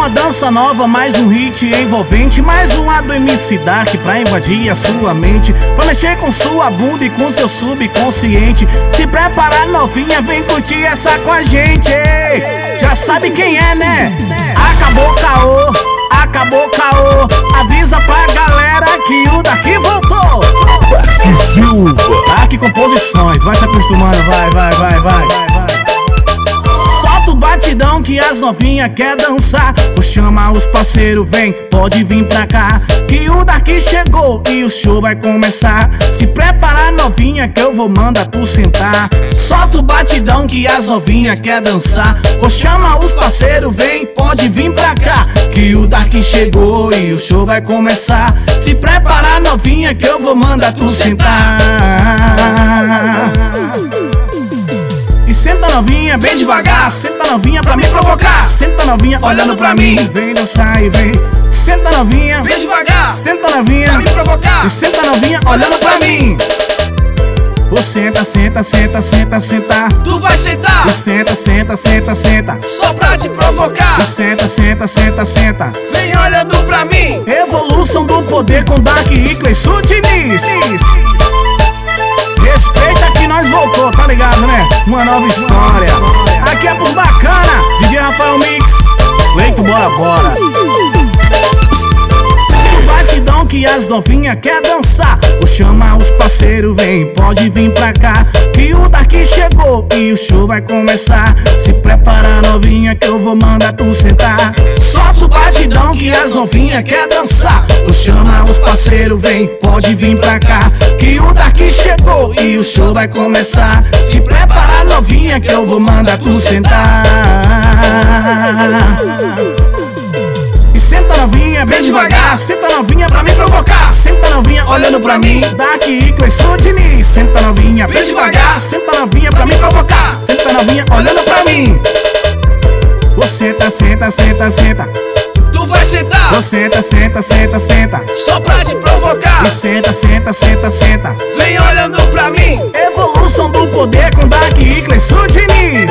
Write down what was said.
uma dança nova, mais um hit envolvente, mais um A do MC Dark pra invadir a sua mente, pra mexer com sua bunda e com seu subconsciente. Se prepara novinha, vem curtir essa com a gente. Já sabe quem é, né? Acabou caô, acabou caô. Avisa pra galera que o Dark voltou. Dark Silva, Dark Composições, vai se acostumando, vai. Solta o batidão que as novinha quer dançar. Vou chamar os parceiros, vem, pode vir pra cá, que o Dark chegou e o show vai começar. Se prepara novinha que eu vou mandar tu sentar. Solta o batidão que as novinha quer dançar. Vou chamar os parceiros, vem, pode vir pra cá, que o Dark chegou e o show vai começar. Se prepara novinha que eu vou mandar tu sentar. E senta novinha bem devagar, senta novinha pra me provocar. Senta novinha olhando pra mim, vem dançar e vem. Senta novinha bem devagar, senta novinha pra me provocar. e senta novinha olhando pra mim. Ô senta, senta, senta, senta, senta. Tu vai sentar, E senta, senta, senta, senta. só pra te provocar. E senta, senta, senta, senta. Vem olhando pra mim. Evolução do poder com Dark e Cleison Diniz. Respeita que nós voltou, tá ligado, né? Uma nova história. Aqui é pros bacana, DJ Rafael Mix. Leito, bora. O batidão que as novinha quer dançar. Vou chamar os parceiros, vem, pode vir pra cá, que o Dark chegou e o show vai começar. Se prepara novinha que eu vou mandar tu sentar. Solta o batidão que as novinha quer dançar. Vou chamar os parceiros, vem, pode vir pra cá, que o Dark chegou e o show vai começar. Se prepara novinha que eu vou mandar tu sentar. E senta novinha bem devagar, senta novinha pra me provocar. Senta novinha olhando pra mim, Dark e Cleison Diniz. Senta novinha bem devagar, senta novinha pra me provocar. Senta novinha olhando pra mim. Ô senta, senta, senta, senta. Tu vai sentar, Ô senta, senta, senta, senta. só pra te provocar. E senta, senta, senta, senta. Vem olhando pra mim. Evolução do poder com Dark e Cleison Diniz.